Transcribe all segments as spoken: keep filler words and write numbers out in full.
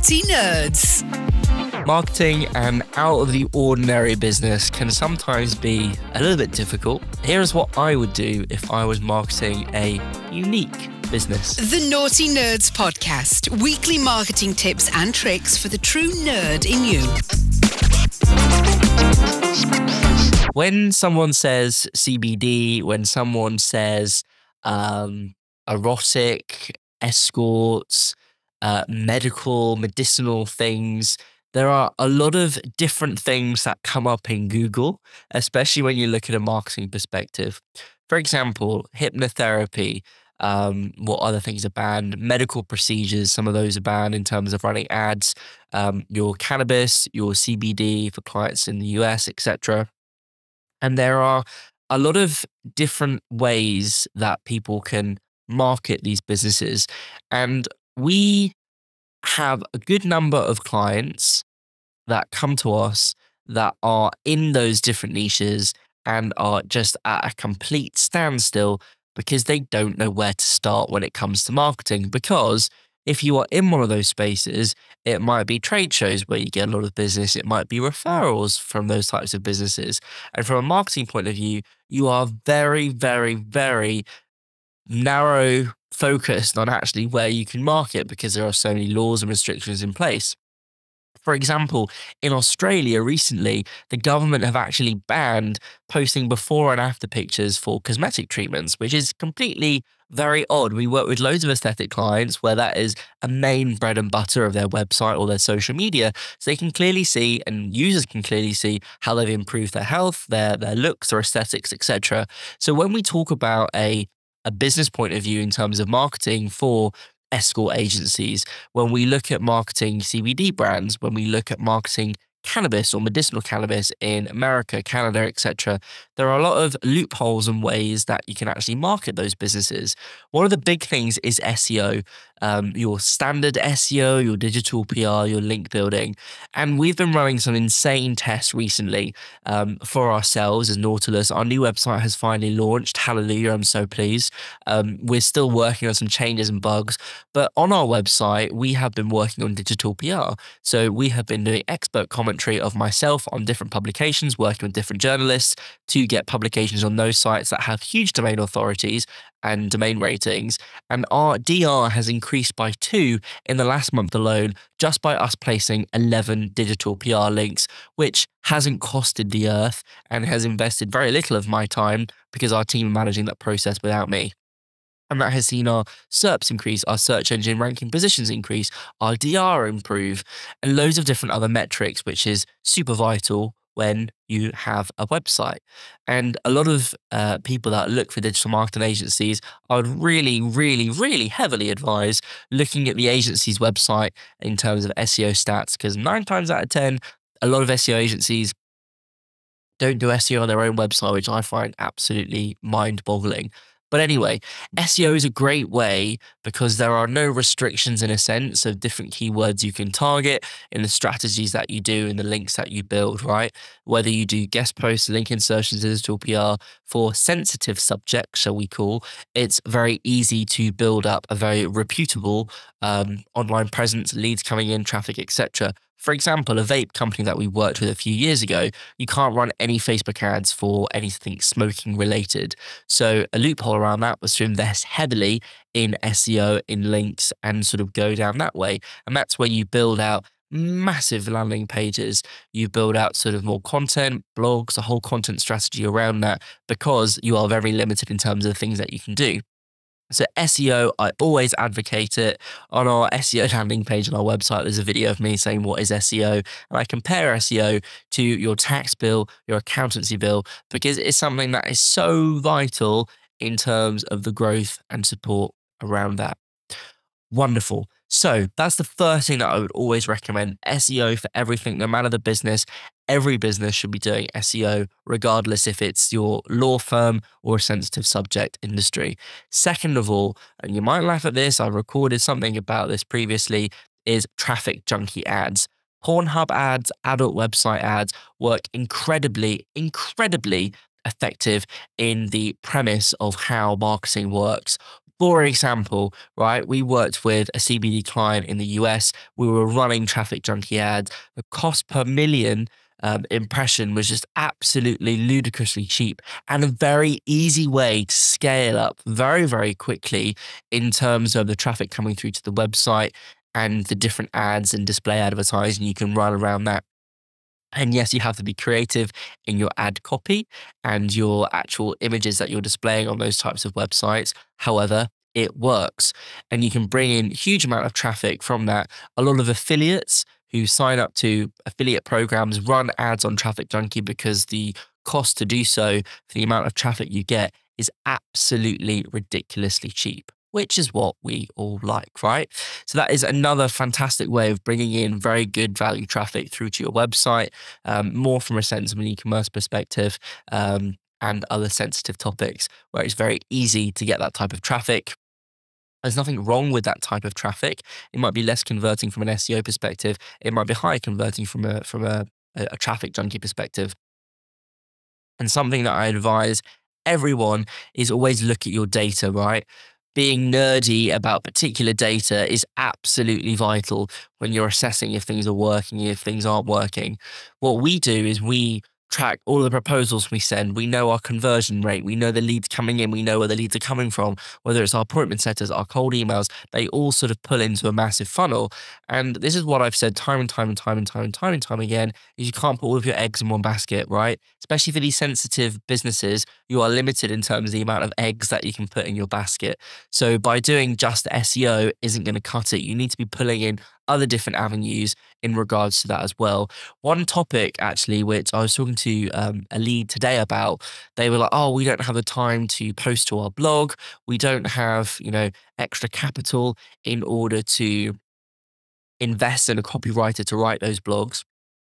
Naughty Nerds. Marketing an out-of-the-ordinary business can sometimes be a little bit difficult. Here's what I would do if I was marketing a unique business. The Naughty Nerds podcast. Weekly marketing tips and tricks for the true nerd in you. When someone says C B D, when someone says um, erotic, escorts, uh, medical, medicinal things, there are a lot of different things that come up in Google, especially when you look at a marketing perspective. For example, hypnotherapy, um, what other things are banned? Medical procedures, some of those are banned in terms of running ads, um, your cannabis, your C B D for clients in the U S, et cetera. And there are a lot of different ways that people can market these businesses. And we have a good number of clients that come to us that are in those different niches and are just at a complete standstill because they don't know where to start when it comes to marketing. Because if you are in one of those spaces, it might be trade shows where you get a lot of business. It might be referrals from those types of businesses. And from a marketing point of view, you are very, very, very narrow focused on actually where you can market because there are so many laws and restrictions in place. For example, in Australia recently, the government have actually banned posting before and after pictures for cosmetic treatments, which is completely very odd. We work with loads of aesthetic clients where that is a main bread and butter of their website or their social media. So they can clearly see, and users can clearly see, how they've improved their health, their, their looks, their aesthetics, et cetera. So when we talk about a, a business point of view in terms of marketing for escort agencies, when we look at marketing C B D brands, when we look at marketing cannabis or medicinal cannabis in America, Canada, et cetera, there are a lot of loopholes and ways that you can actually market those businesses. One of the big things is S E O, um, your standard S E O, your digital P R, your link building. And we've been running some insane tests recently um, for ourselves as Nautilus. Our new website has finally launched. Hallelujah, I'm so pleased. Um, we're still working on some changes and bugs, but on our website, we have been working on digital P R. So we have been doing expert commentary of myself on different publications, working with different journalists to get publications on those sites that have huge domain authorities and domain ratings. And our D R has increased by two in the last month alone, just by us placing eleven digital P R links, which hasn't costed the earth and has invested very little of my time because our team are managing that process without me. And that has seen our S E R Ps increase, our search engine ranking positions increase, our D R improve, and loads of different other metrics, which is super vital when you have a website. And a lot of uh, people that look for digital marketing agencies, I would really, really, really heavily advise looking at the agency's website in terms of S E O stats, because nine times out of ten, a lot of S E O agencies don't do S E O on their own website, which I find absolutely mind-boggling. But anyway, S E O is a great way because there are no restrictions in a sense of different keywords you can target in the strategies that you do and the links that you build, right? Whether you do guest posts, link insertions, digital P R for sensitive subjects, shall we call, it's very easy to build up a very reputable um, online presence, leads coming in, traffic, et cetera. For example, a vape company that we worked with a few years ago, you can't run any Facebook ads for anything smoking related. So a loophole around that was to invest heavily in S E O, in links, and sort of go down that way. And that's where you build out massive landing pages. You build out sort of more content, blogs, a whole content strategy around that because you are very limited in terms of the things that you can do. So S E O, I always advocate it. On our S E O landing page on our website, there's a video of me saying what is S E O. And I compare S E O to your tax bill, your accountancy bill, because it's something that is so vital in terms of the growth and support around that. Wonderful. So that's the first thing that I would always recommend. S E O for everything, no matter the business. Every business should be doing S E O, regardless if it's your law firm or a sensitive subject industry. Second of all, and you might laugh at this, I recorded something about this previously, is traffic junkie ads. Pornhub ads, adult website ads work incredibly, incredibly effective in the premise of how marketing works. For example, right, we worked with a C B D client in the U S. We were running Traffic Junkie ads. The cost per million um, impression was just absolutely ludicrously cheap and a very easy way to scale up very, very quickly in terms of the traffic coming through to the website and the different ads and display advertising you can run around that. And yes, you have to be creative in your ad copy and your actual images that you're displaying on those types of websites. However, it works and you can bring in huge amount of traffic from that. A lot of affiliates who sign up to affiliate programs run ads on Traffic Junkie because the cost to do so for the amount of traffic you get is absolutely ridiculously cheap, which is what we all like, right? So that is another fantastic way of bringing in very good value traffic through to your website, um, more from a sensible e-commerce perspective, um, and other sensitive topics where it's very easy to get that type of traffic. There's nothing wrong with that type of traffic. It might be less converting from an S E O perspective. It might be higher converting from a from a, a a Traffic Junkie perspective. And something that I advise everyone is always look at your data, right? Being nerdy about particular data is absolutely vital when you're assessing if things are working, if things aren't working. What we do is we track all the proposals we send. We know our conversion rate. We know the leads coming in. We know where the leads are coming from, whether it's our appointment setters, our cold emails. They all sort of pull into a massive funnel. And this is what I've said time and time and time and time and time and time again, is you can't put all of your eggs in one basket, right? Especially for these sensitive businesses, you are limited in terms of the amount of eggs that you can put in your basket. So by doing just S E O isn't going to cut it. You need to be pulling in other different avenues in regards to that as well. One topic actually, which I was talking to um, a lead today about, they were like, oh, we don't have the time to post to our blog. We don't have, you know, extra capital in order to invest in a copywriter to write those blogs.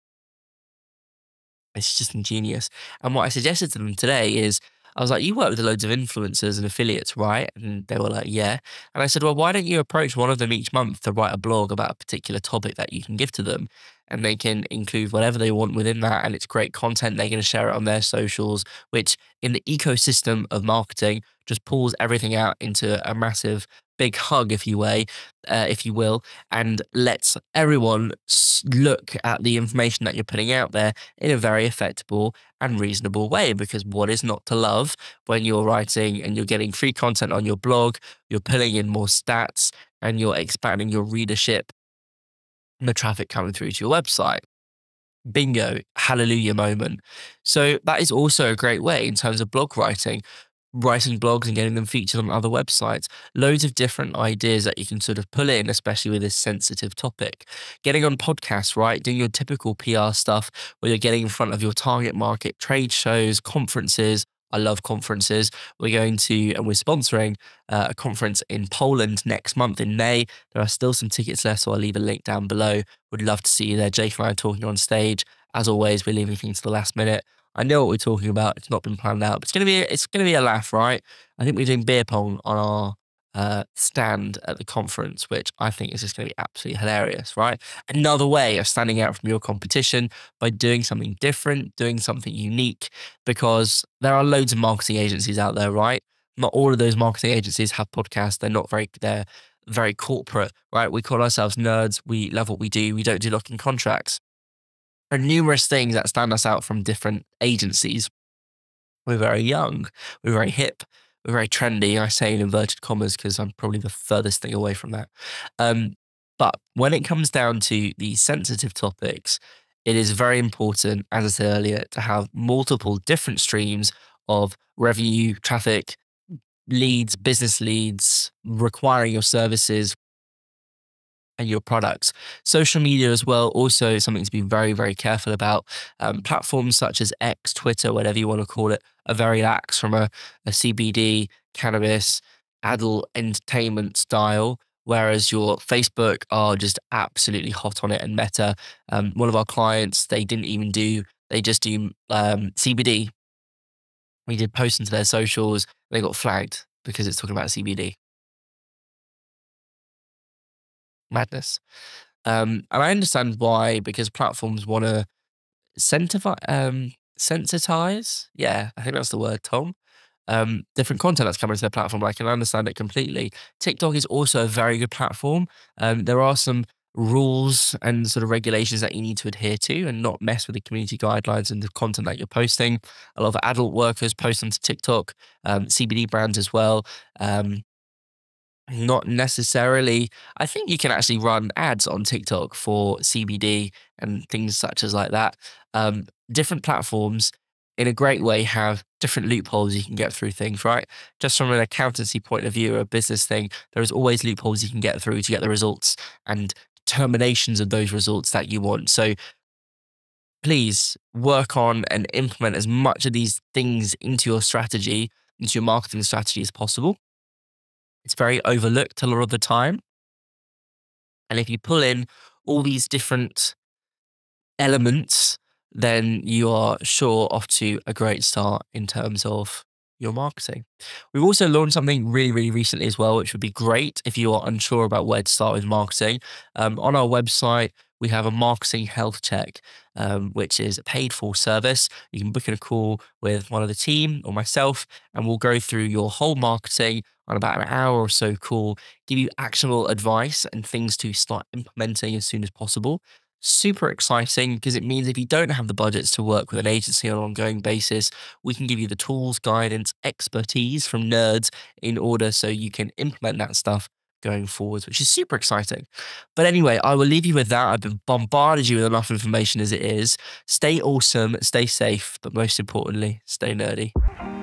It's just ingenious. And what I suggested to them today is, I was like, you work with loads of influencers and affiliates, right? And they were like, yeah. And I said, well, why don't you approach one of them each month to write a blog about a particular topic that you can give to them? And they can include whatever they want within that. And it's great content. They're going to share it on their socials, which in the ecosystem of marketing just pulls everything out into a massive big hug, if you will, uh, if you will, and lets everyone s- look at the information that you're putting out there in a very effective and reasonable way. Because what is not to love when you're writing and you're getting free content on your blog, you're pulling in more stats, and you're expanding your readership and the traffic coming through to your website? Bingo, hallelujah moment. So that is also a great way in terms of blog writing, writing blogs and getting them featured on other websites. Loads of different ideas that you can sort of pull in, especially with this sensitive topic. Getting on podcasts, right? Doing your typical P R stuff where you're getting in front of your target market, trade shows, conferences. I love conferences. We're going to, and we're sponsoring uh, a conference in Poland next month in May. There are still some tickets left, so I'll leave a link down below. Would love to see you there. Jake and I are talking on stage. As always, we're leaving things to the last minute. I know what we're talking about. It's not been planned out, but it's gonna be it's gonna be a laugh, right? I think we're doing beer pong on our uh, stand at the conference, which I think is just gonna be absolutely hilarious, right? Another way of standing out from your competition by doing something different, doing something unique, because there are loads of marketing agencies out there, right? Not all of those marketing agencies have podcasts. They're not very they're very corporate, right? We call ourselves nerds. We love what we do. We don't do locking contracts. There are numerous things that stand us out from different agencies. We're very young, we're very hip, we're very trendy. I say in inverted commas because I'm probably the furthest thing away from that. Um, but when it comes down to the sensitive topics, it is very important, as I said earlier, to have multiple different streams of revenue, traffic, leads, business leads, requiring your services and your products. Social media as well, also something to be very, very careful about. Um, platforms such as X, Twitter, whatever you want to call it, are very lax from a, a C B D, cannabis, adult entertainment style. Whereas your Facebook are just absolutely hot on it. And Meta, um, one of our clients, they didn't even do, they just do um, C B D. We did post into their socials, they got flagged because it's talking about C B D. Madness. Um, and I understand why, because platforms want to incentivize, um, sensitize. Yeah, I think that's the word, Tom. um, different content that's coming to their platform. I can understand it completely. TikTok is also a very good platform. Um, there are some rules and sort of regulations that you need to adhere to and not mess with the community guidelines and the content that you're posting. A lot of adult workers post onto TikTok, um, C B D brands as well. Um, not necessarily. I think you can actually run ads on TikTok for C B D and things such as like that. Um, different platforms, in a great way, have different loopholes you can get through things, right? Just from an accountancy point of view or a business thing, there is always loopholes you can get through to get the results and determinations of those results that you want. So please work on and implement as much of these things into your strategy, into your marketing strategy as possible. It's very overlooked a lot of the time. And if you pull in all these different elements, then you are sure off to a great start in terms of your marketing. We've also launched something really, really recently as well, which would be great if you are unsure about where to start with marketing. Um, on our website, we have a marketing health check, um, which is a paid for service. You can book in a call with one of the team or myself, and we'll go through your whole marketing on about an hour or so call, give you actionable advice and things to start implementing as soon as possible. Super exciting because it means if you don't have the budgets to work with an agency on an ongoing basis, we can give you the tools, guidance, expertise from nerds in order so you can implement that stuff going forwards, which is super exciting. But anyway, I will leave you with that. I've been bombarded you with enough information as it is. Stay awesome, stay safe, but most importantly, stay nerdy.